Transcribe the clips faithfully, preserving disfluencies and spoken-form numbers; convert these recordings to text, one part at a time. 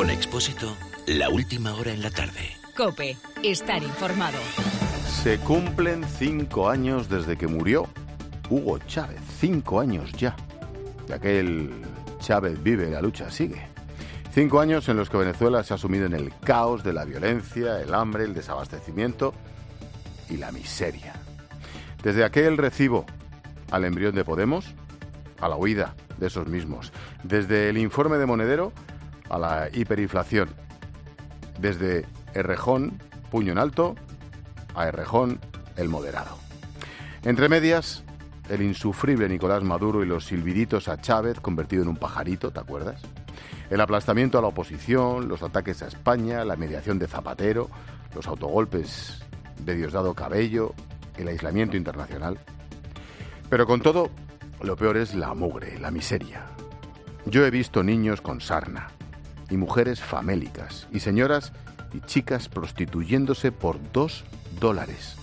Con Expósito, la última hora en la tarde. COPE, estar informado. Se cumplen cinco años desde que murió Hugo Chávez. Cinco años ya. De aquel Chávez vive, la lucha sigue. Cinco años en los que Venezuela se ha sumido en el caos de la violencia, el hambre, el desabastecimiento y la miseria. Desde aquel recibo al embrión de Podemos, a la huida de esos mismos. Desde el informe de Monedero a la hiperinflación. Desde Errejón, puño en alto, a Errejón, el moderado. Entre medias, el insufrible Nicolás Maduro y los silbiditos a Chávez convertido en un pajarito, ¿te acuerdas? El aplastamiento a la oposición, los ataques a España, la mediación de Zapatero, los autogolpes de Diosdado Cabello, el aislamiento internacional. Pero con todo, lo peor es la mugre, la miseria. Yo he visto niños con sarna, y mujeres famélicas, y señoras y chicas prostituyéndose por dos dólares.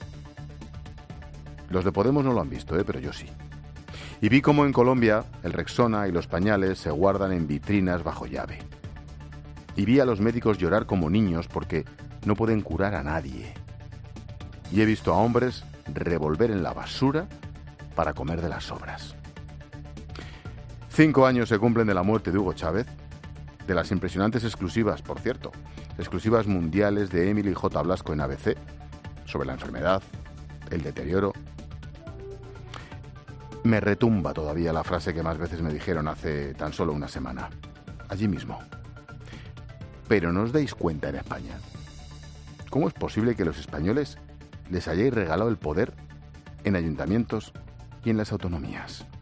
Los de Podemos no lo han visto, ¿eh? Pero yo sí. Y vi cómo en Colombia el Rexona y los pañales se guardan en vitrinas bajo llave. Y vi a los médicos llorar como niños porque no pueden curar a nadie. Y he visto a hombres revolver en la basura para comer de las sobras. Cinco años se cumplen de la muerte de Hugo Chávez, de las impresionantes exclusivas, por cierto, exclusivas mundiales de Emily J. Blasco en A B C, sobre la enfermedad, el deterioro. Me retumba todavía la frase que más veces me dijeron hace tan solo una semana, allí mismo. Pero ¿no os dais cuenta en España? ¿Cómo es posible que los españoles les hayáis regalado el poder en ayuntamientos y en las autonomías?